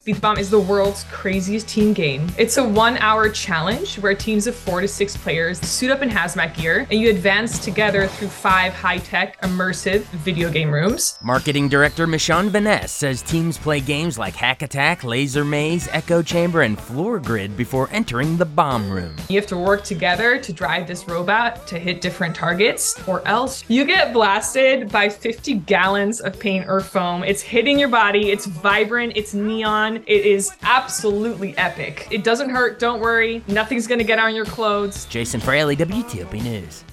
Beat the Bomb is the world's craziest team game. It's a 1-hour challenge where teams of 4 to 6 players suit up in hazmat gear and you advance together through 5 high-tech, immersive video game rooms. Marketing director Michonne Vaness says teams play games like Hack Attack, Laser Maze, Echo Chamber, and Floor Grid before entering the bomb room. You have to work together to drive this robot to hit different targets, or else you get blasted by 50 gallons of paint or foam. It's hitting your body, it's vibrant, it's neon, it is absolutely epic. It doesn't hurt, don't worry, nothing's gonna get on your clothes. Jason Fraley, WTOP News.